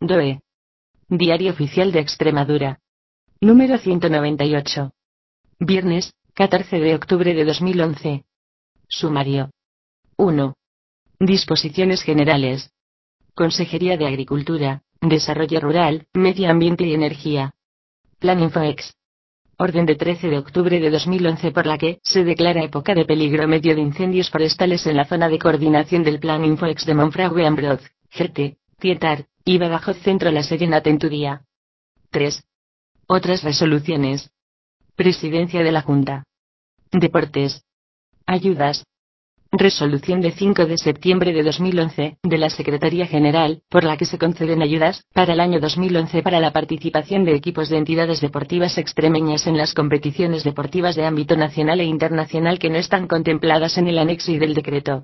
DOE. Diario Oficial de Extremadura. Número 198. Viernes, 14 de octubre de 2011. Sumario. 1. Disposiciones generales. Consejería de Agricultura, Desarrollo Rural, Medio Ambiente y Energía. Plan Infoex. Orden de 13 de octubre de 2011 por la que se declara época de peligro medio de incendios forestales en la zona de coordinación del Plan Infoex de Monfragüe Ambroz, GT, Tietar, y Badajoz Centro La Serena Tenturía. 3. Otras resoluciones. Presidencia de la Junta. Deportes. Ayudas. Resolución de 5 de septiembre de 2011, de la Secretaría General, por la que se conceden ayudas, para el año 2011 para la participación de equipos de entidades deportivas extremeñas en las competiciones deportivas de ámbito nacional e internacional que no están contempladas en el anexo I del decreto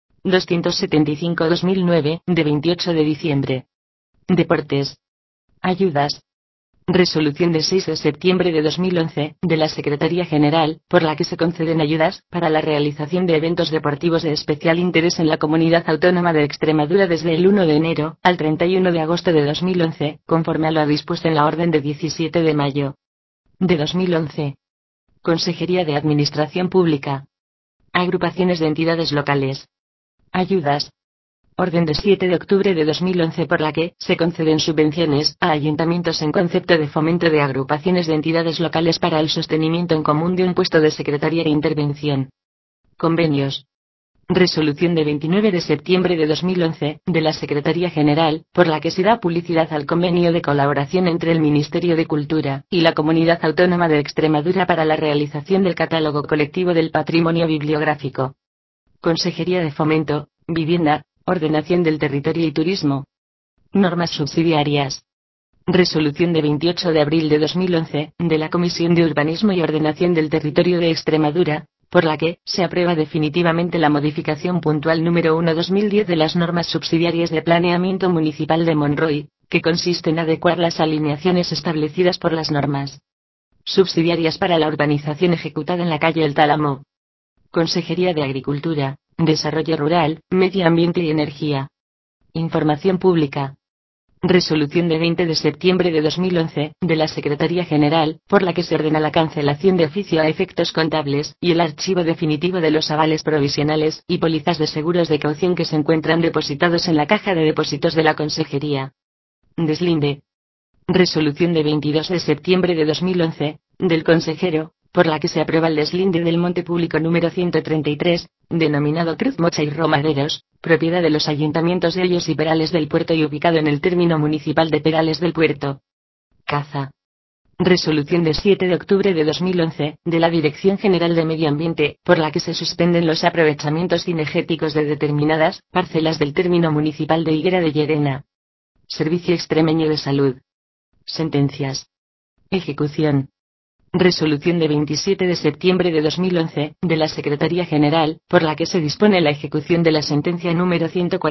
275/2009, de 28 de diciembre. Deportes. Ayudas. Resolución de 6 de septiembre de 2011, de la Secretaría General, por la que se conceden ayudas, para la realización de eventos deportivos de especial interés en la Comunidad Autónoma de Extremadura desde el 1 de enero, al 31 de agosto de 2011, conforme a lo dispuesto en la orden de 17 de mayo de 2011. Consejería de Administración Pública. Agrupaciones de entidades locales. Ayudas. Orden de 7 de octubre de 2011 por la que se conceden subvenciones a ayuntamientos en concepto de fomento de agrupaciones de entidades locales para el sostenimiento en común de un puesto de secretaría e intervención. Convenios. Resolución de 29 de septiembre de 2011, de la Secretaría General, por la que se da publicidad al convenio de colaboración entre el Ministerio de Cultura y la Comunidad Autónoma de Extremadura para la realización del catálogo colectivo del patrimonio bibliográfico. Consejería de Fomento, Vivienda, Ordenación del Territorio y Turismo. Normas subsidiarias. Resolución de 28 de abril de 2011, de la Comisión de Urbanismo y Ordenación del Territorio de Extremadura, por la que se aprueba definitivamente la modificación puntual número 1/2010 de las normas subsidiarias de planeamiento municipal de Monroy, que consiste en adecuar las alineaciones establecidas por las normas subsidiarias para la urbanización ejecutada en la calle El Tálamo. Consejería de Agricultura, Desarrollo Rural, Medio Ambiente y Energía. Información Pública. Resolución de 20 de septiembre de 2011, de la Secretaría General, por la que se ordena la cancelación de oficio a efectos contables, y el archivo definitivo de los avales provisionales y pólizas de seguros de caución que se encuentran depositados en la Caja de Depósitos de la Consejería. Deslinde. Resolución de 22 de septiembre de 2011, del consejero, por la que se aprueba el deslinde del monte público número 133, denominado Cruz Mocha y Romaderos, propiedad de los ayuntamientos de Hoyos y Perales del Puerto y ubicado en el término municipal de Perales del Puerto. Caza. Resolución de 7 de octubre de 2011, de la Dirección General de Medio Ambiente, por la que se suspenden los aprovechamientos cinegéticos de determinadas parcelas del término municipal de Higuera de Llerena. Servicio Extremeño de Salud. Sentencias. Ejecución. Resolución de 27 de septiembre de 2011, de la Secretaría General, por la que se dispone la ejecución de la sentencia número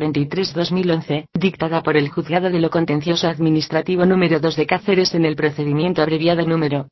143/2011, dictada por el Juzgado de lo Contencioso Administrativo número 2 de Cáceres en el procedimiento abreviado número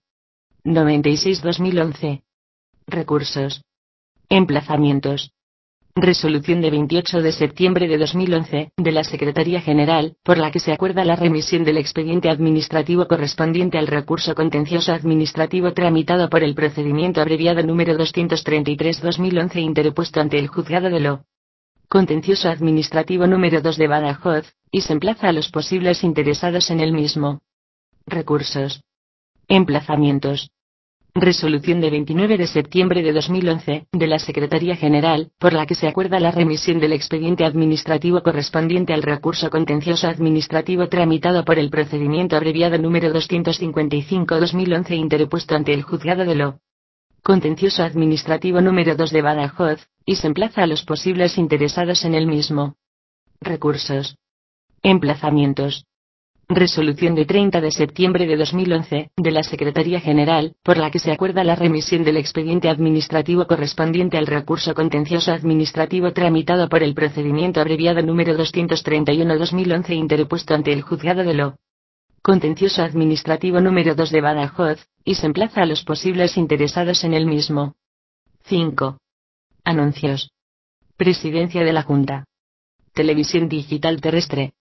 96/2011. Recursos. Emplazamientos. Resolución de 28 de septiembre de 2011, de la Secretaría General, por la que se acuerda la remisión del expediente administrativo correspondiente al recurso contencioso administrativo tramitado por el procedimiento abreviado número 233/2011 interpuesto ante el Juzgado de lo Contencioso Administrativo número 2 de Badajoz, y se emplaza a los posibles interesados en el mismo. Recursos. Emplazamientos. Resolución de 29 de septiembre de 2011, de la Secretaría General, por la que se acuerda la remisión del expediente administrativo correspondiente al recurso contencioso administrativo tramitado por el procedimiento abreviado número 255/2011 interpuesto ante el Juzgado de lo Contencioso Administrativo número 2 de Badajoz, y se emplaza a los posibles interesados en el mismo. Recursos. Emplazamientos. Resolución de 30 de septiembre de 2011, de la Secretaría General, por la que se acuerda la remisión del expediente administrativo correspondiente al recurso contencioso administrativo tramitado por el procedimiento abreviado número 231/2011 interpuesto ante el Juzgado de lo Contencioso Administrativo número 2 de Badajoz, y se emplaza a los posibles interesados en el mismo. 5. Anuncios. Presidencia de la Junta. Televisión Digital Terrestre.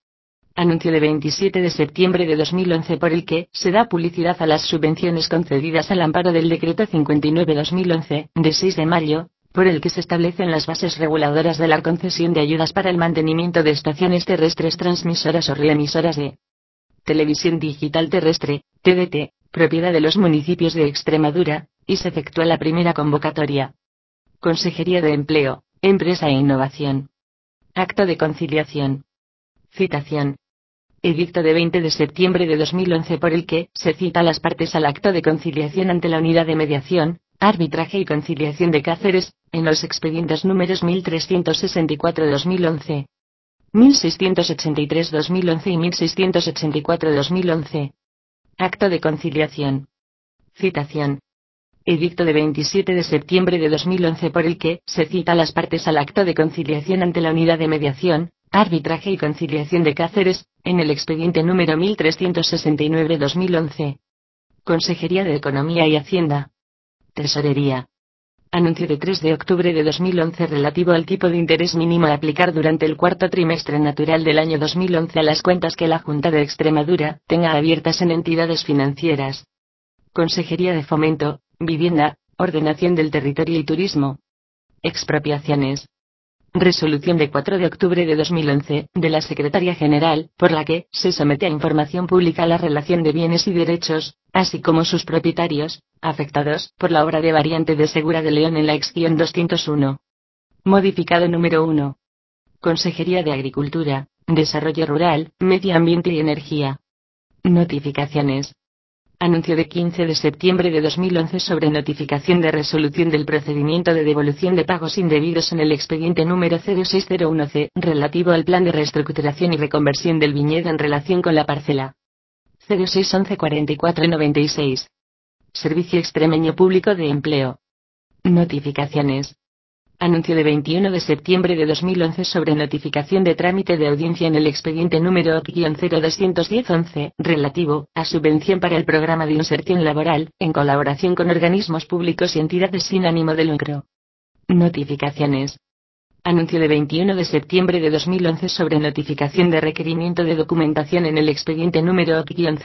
Anuncio de 27 de septiembre de 2011 por el que se da publicidad a las subvenciones concedidas al amparo del Decreto 59/2011, de 6 de mayo, por el que se establecen las bases reguladoras de la concesión de ayudas para el mantenimiento de estaciones terrestres transmisoras o reemisoras de televisión digital terrestre, TDT, propiedad de los municipios de Extremadura, y se efectúa la primera convocatoria. Consejería de Empleo, Empresa e Innovación. Acto de conciliación. Citación. Edicto de 20 de septiembre de 2011 por el que se cita a las partes al acto de conciliación ante la Unidad de Mediación, Arbitraje y Conciliación de Cáceres, en los expedientes números 1364/2011, 1683/2011 y 1684/2011. Acto de conciliación. Citación. Edicto de 27 de septiembre de 2011 por el que se cita a las partes al acto de conciliación ante la Unidad de Mediación, Arbitraje y Conciliación de Cáceres, en el expediente número 1369/2011. Consejería de Economía y Hacienda. Tesorería. Anuncio de 3 de octubre de 2011 relativo al tipo de interés mínimo a aplicar durante el cuarto trimestre natural del año 2011 a las cuentas que la Junta de Extremadura tenga abiertas en entidades financieras. Consejería de Fomento, Vivienda, Ordenación del Territorio y Turismo. Expropiaciones. Resolución de 4 de octubre de 2011, de la Secretaría General, por la que se somete a información pública la relación de bienes y derechos, así como sus propietarios, afectados por la obra de variante de Segura de León en la ex-201. Modificado número 1. Consejería de Agricultura, Desarrollo Rural, Medio Ambiente y Energía. Notificaciones. Anuncio de 15 de septiembre de 2011 sobre notificación de resolución del procedimiento de devolución de pagos indebidos en el expediente número 0601C, relativo al plan de reestructuración y reconversión del viñedo en relación con la parcela 06114496. Servicio Extremeño Público de Empleo. Notificaciones. Anuncio de 21 de septiembre de 2011 sobre notificación de trámite de audiencia en el expediente número OC-021011, relativo a subvención para el programa de inserción laboral, en colaboración con organismos públicos y entidades sin ánimo de lucro. Notificaciones. Anuncio de 21 de septiembre de 2011 sobre notificación de requerimiento de documentación en el expediente número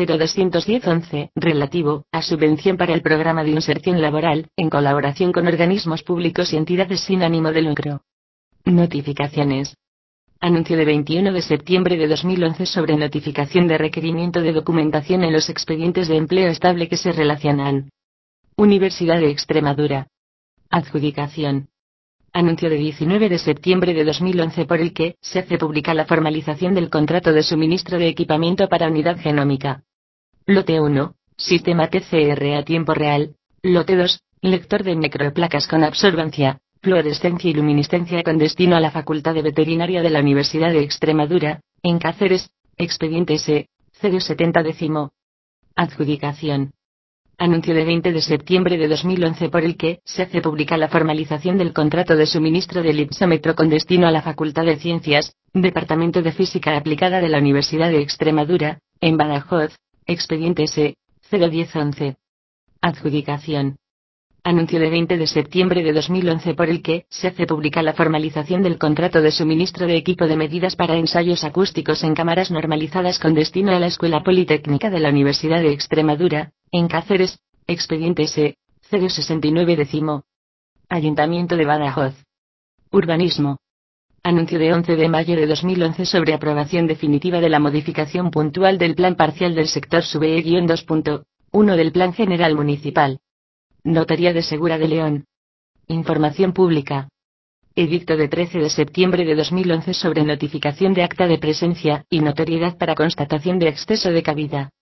OC-021011, relativo a subvención para el programa de inserción laboral, en colaboración con organismos públicos y entidades sin ánimo de lucro. Notificaciones. Anuncio de 21 de septiembre de 2011 sobre notificación de requerimiento de documentación en los expedientes de empleo estable que se relacionan. Universidad de Extremadura. Adjudicación. Anuncio de 19 de septiembre de 2011 por el que se hace pública la formalización del contrato de suministro de equipamiento para unidad genómica. Lote 1, sistema TCR a tiempo real. Lote 2, lector de microplacas con absorbancia, fluorescencia y luminiscencia con destino a la Facultad de Veterinaria de la Universidad de Extremadura, en Cáceres, expediente S. 070 décimo. Adjudicación. Anuncio de 20 de septiembre de 2011 por el que se hace pública la formalización del contrato de suministro del ipsómetro con destino a la Facultad de Ciencias, Departamento de Física Aplicada de la Universidad de Extremadura, en Badajoz, expediente S. 01011. Adjudicación. Anuncio de 20 de septiembre de 2011 por el que se hace pública la formalización del contrato de suministro de equipo de medidas para ensayos acústicos en cámaras normalizadas con destino a la Escuela Politécnica de la Universidad de Extremadura, en Cáceres, expediente S. 069 décimo. Ayuntamiento de Badajoz. Urbanismo. Anuncio de 11 de mayo de 2011 sobre aprobación definitiva de la modificación puntual del Plan Parcial del Sector SUBE-2.1 del Plan General Municipal. Notaría de Segura de León. Información pública. Edicto de 13 de septiembre de 2011 sobre notificación de acta de presencia y notoriedad para constatación de exceso de cabida.